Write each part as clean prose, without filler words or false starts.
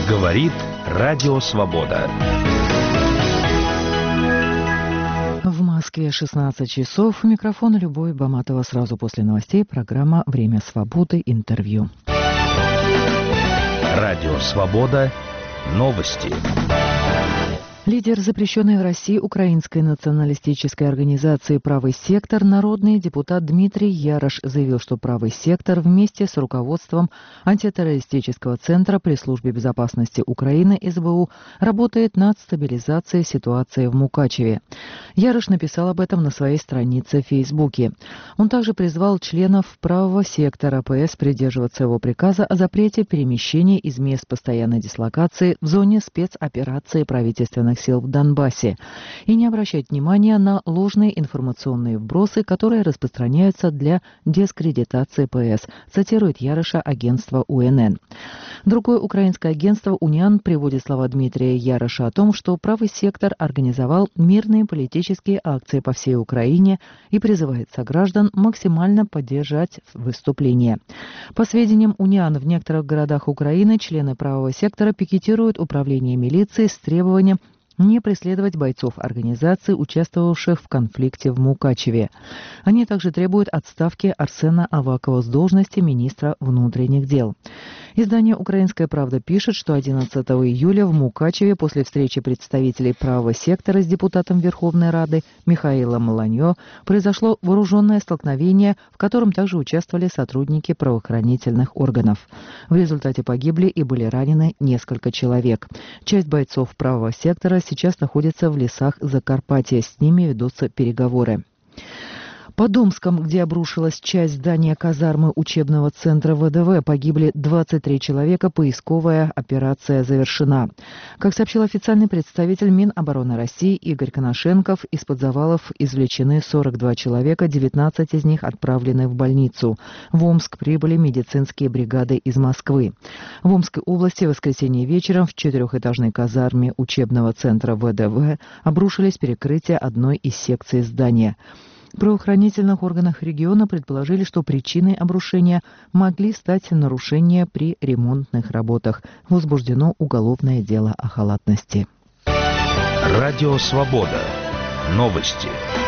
Говорит Радио Свобода. В Москве 16 часов. Микрофон Любовь Баматова. Сразу после новостей программа «Время свободы. Интервью». Радио Свобода. Новости. Лидер запрещенной в России украинской националистической организации «Правый сектор», народный депутат Дмитрий Ярош заявил, что «Правый сектор» вместе с руководством антитеррористического центра при Службе безопасности Украины СБУ работает над стабилизацией ситуации в Мукачеве. Ярош написал об этом на своей странице в Фейсбуке. Он также призвал членов «Правого сектора» ПС придерживаться его приказа о запрете перемещения из мест постоянной дислокации в зоне спецоперации правительственных сил в Донбассе и не обращать внимания на ложные информационные вбросы, которые распространяются для дискредитации ПС, цитирует Яроша агентство УНН. Другое украинское агентство «Униан» приводит слова Дмитрия Яроша о том, что «Правый сектор» организовал мирные политические акции по всей Украине и призывает сограждан максимально поддержать выступление. По сведениям «Униан», в некоторых городах Украины члены «Правого сектора» пикетируют управление милиции с требованием не преследовать бойцов организации, участвовавших в конфликте в Мукачеве. Они также требуют отставки Арсена Авакова с должности министра внутренних дел. Издание «Украинская правда» пишет, что 11 июля в Мукачеве после встречи представителей правого сектора с депутатом Верховной Рады Михаилом Ланьо произошло вооруженное столкновение, в котором также участвовали сотрудники правоохранительных органов. В результате погибли и были ранены несколько человек. Часть бойцов правого сектора сейчас находится в лесах Закарпатья. С ними ведутся переговоры. По Домском, где обрушилась часть здания казармы учебного центра ВДВ, погибли 23 человека, поисковая операция завершена. Как сообщил официальный представитель Минобороны России Игорь Коношенков, из-под завалов извлечены 42 человека, 19 из них отправлены в больницу. В Омск прибыли медицинские бригады из Москвы. В Омской области в воскресенье вечером в 4-этажной казарме учебного центра ВДВ обрушились перекрытия одной из секций здания. В правоохранительных органах региона предположили, что причиной обрушения могли стать нарушения при ремонтных работах. Возбуждено уголовное дело о халатности. Радио Свобода. Новости.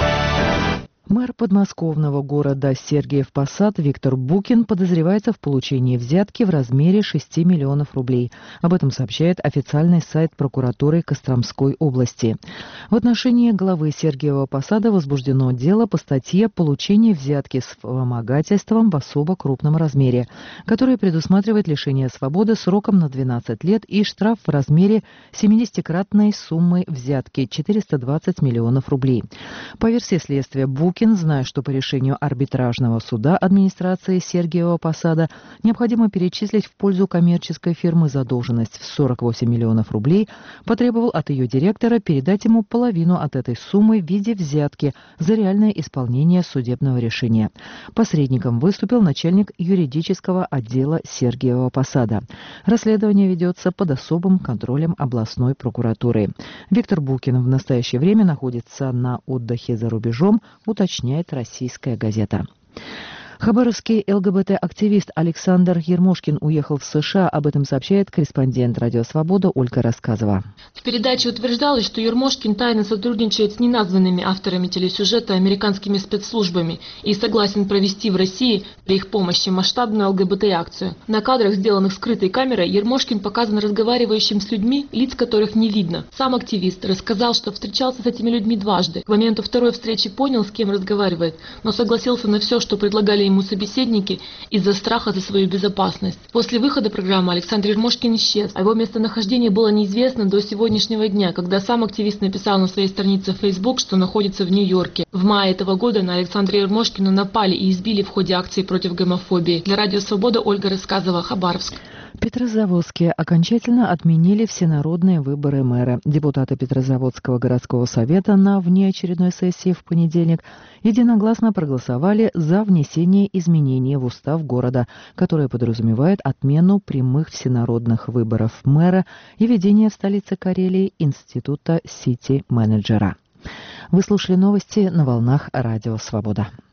Мэр подмосковного города Сергиев Посад Виктор Букин подозревается в получении взятки в размере 6 миллионов рублей. Об этом сообщает официальный сайт прокуратуры Костромской области. В отношении главы Сергиева Посада возбуждено дело по статье «Получение взятки с вымогательством в особо крупном размере», которое предусматривает лишение свободы сроком на 12 лет и штраф в размере 70-кратной суммы взятки – 420 миллионов рублей. По версии следствия, Букин, зная, что по решению арбитражного суда администрации Сергиева Посада необходимо перечислить в пользу коммерческой фирмы задолженность в 48 миллионов рублей, потребовал от ее директора передать ему половину от этой суммы в виде взятки за реальное исполнение судебного решения. Посредником выступил начальник юридического отдела Сергиева Посада. Расследование ведется под особым контролем областной прокуратуры. Виктор Букин в настоящее время находится на отдыхе за рубежом, уточняет «Российская газета». Хабаровский ЛГБТ-активист Александр Ермошкин уехал в США. Об этом сообщает корреспондент «Радио Свобода» Ольга Рассказова. В передаче утверждалось, что Ермошкин тайно сотрудничает с неназванными авторами телесюжета американскими спецслужбами и согласен провести в России при их помощи масштабную ЛГБТ-акцию. На кадрах, сделанных скрытой камерой, Ермошкин показан разговаривающим с людьми, лиц которых не видно. Сам активист рассказал, что встречался с этими людьми дважды. К моменту второй встречи понял, с кем разговаривает, но согласился на все, что предлагали ему собеседники из-за страха за свою безопасность. После выхода программы Александр Ермошкин исчез, а его местонахождение было неизвестно до сегодняшнего дня, когда сам активист написал на своей странице в Facebook, что находится в Нью-Йорке. В мае этого года на Александра Ермошкина напали и избили в ходе акции против гомофобии. Для Радио Свобода Ольга Рассказова, Хабаровск. В Петрозаводске окончательно отменили всенародные выборы мэра. Депутаты Петрозаводского городского совета на внеочередной сессии в понедельник единогласно проголосовали за внесение изменений в устав города, которое подразумевает отмену прямых всенародных выборов мэра и введение в столице Карелии института сити-менеджера. Вы слушали новости на волнах Радио Свобода.